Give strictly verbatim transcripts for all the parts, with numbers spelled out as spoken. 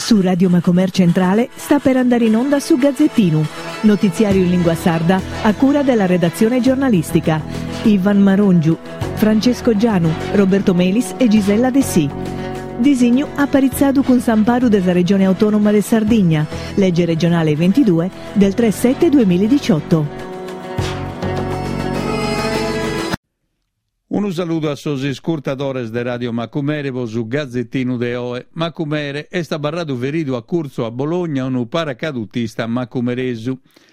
Su Radio Macomer Centrale sta per andare in onda su Gazzettino, notiziario in lingua sarda a cura della redazione giornalistica. Ivan Marongiu, Francesco Gianu, Roberto Melis e Gisella De Sì. Disegno apparizzato con Samparu della Regione Autonoma de Sardigna, legge regionale ventidue del tre sette duemiladiciotto. Un saluto a sosi scurtadores de Radio Macumere su Gazzettino de Oe. Macumere è sta barrato verido a corso a Bologna un paracadutista macumeresu.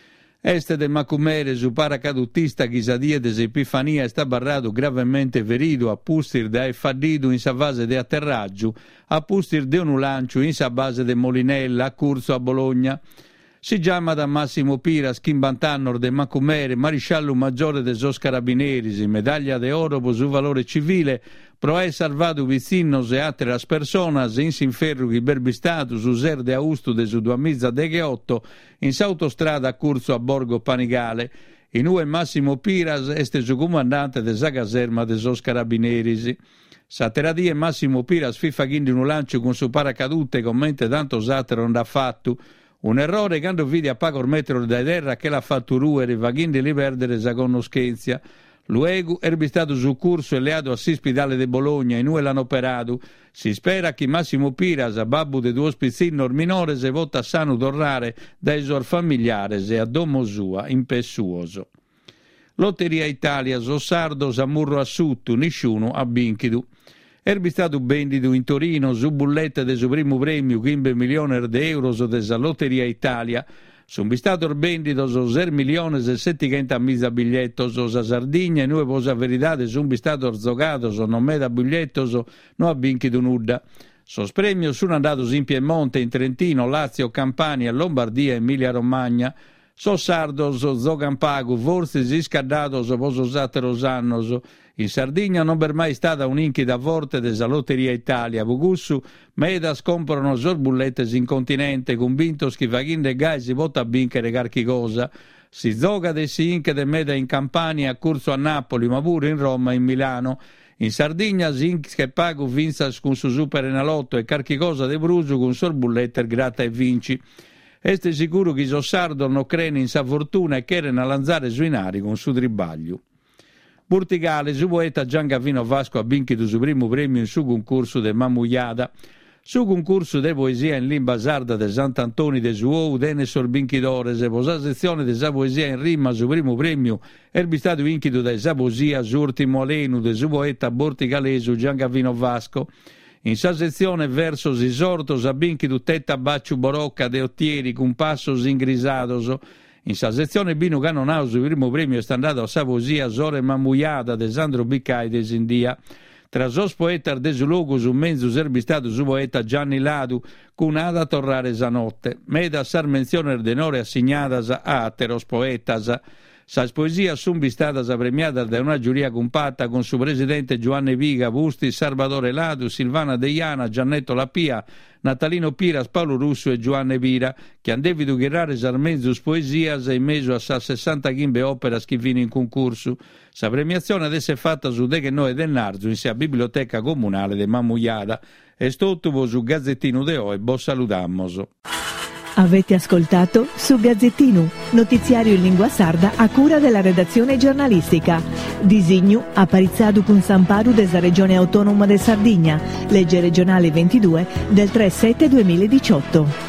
Este de Macumere su paracadutista Ghisadia des Epifania è sta barrato gravemente verido a pustir da e faddido in sa base de atterraggio, a pustir de un lancio in sa base de Molinella a corso a Bologna. Si chiama da Massimo Piras, Chimbantannor de Macumere, maresciallo maggiore de sos carabineris, medaglia de oro su valore civile, pro è salvato vicinnos e altre personas in sinferrughi berbistatus user de austu de su duamizza de otto in s'autostrada a corso a Borgo Panigale. In ue Massimo Piras este su comandante de sa caserma de sos carabineris. Sateradì e Massimo Piras fi faghindi un lancio con su paracadute commente tanto satero non ha fatto. Un errore quando vide a pago metro da terra che l'ha fatto ruere vaghindi li perdere sa conoscenza. Luego erbi stato su corso e leato a Sispidale de Bologna e noi l'hanno operato. Si spera che Massimo Piras, babbo de due spizzino minore, se vota sano tornare dai suoi familiari e a domo sua impessuoso. Lotteria Italia, Sossardo, Samurro Assuttu, nessuno a Binchidu. Erbi stato vendito in Torino su bullette del suo primo premio quindici milioni di euro della Lotteria Italia. Sono stato vendito su zero milioni e settecento mila biglietto su Sardegna e noi per la verità sono stato giocato su non me da biglietto non ha vinto nulla. Sos premi sono andato in Piemonte, in Trentino, Lazio, Campania, Lombardia e Emilia Romagna. So sardo, so zocampago, forse si scadato, so poso usate rosanno, so. In Sardegna non per mai stata un'inchida forte della Lotteria Italia, Bugussu, medas comprano sorbullette in continente, convinto che faghinde gai si vota a vincere qualche cosa. Si gioca de si inche de meda in Campania, a corso a Napoli, ma pure in Roma e in Milano. In Sardegna si inche che pago vinza con su super enalotto e qualche cosa de bruso con sorbullette gratta e vinci. Este sicuro che i sossardo non credono in sa fortuna e chiedono a lanzare sui nari con su tribaglio. Portigale, su poeta Giangavino Vasco ha vinto il suo primo premio in su concorso de Mamuiada. Su concorso de poesia in lingua sarda de Sant'Antoni de Suou, dene sorbinchidore, se posa sezione de sa poesia in rima su primo premio, erbi stato vinto de sa poesia su ultimo alenu de su poeta Portigalesu Giangavino Vasco. In sa sezione versos isortos a binchi du tetta bacciu borocca de ottieri con passos ingrisados. In sa sezione binu canonauso il primo premio è andato a sa poesia Sore Mamuiada de Sandro Biccai de Sindia. Tra sos poetas de su logo su mezzo serbi stato su poeta Gianni Ladu con ada torrare sa notte. Meda sar menzione denore assignadas a ateros poetas. Sa poesia sun stata premiata da una giuria compatta con su presidente Giovanni Viga, Busti, Salvatore Ladu, Silvana Deiana, Giannetto Lapia, Natalino Piras, Paolo Russo e Giovanni Pira, che han devido ghirare sarmenzus poesias e in mezzo a sa sessanta chimbe opera schifino in concorso. Sa premiazione adesso è fatta su De che noi del Narzo, in sia biblioteca comunale de Mamuiada. E stottuvo su Gazzettino de O e bo saludammoso. Avete ascoltato Su Gazzettino, notiziario in lingua sarda a cura della redazione giornalistica. Disegno apparizzato con Samparu della Regione Autonoma de Sardigna, legge regionale ventidue del tre sette duemiladiciotto.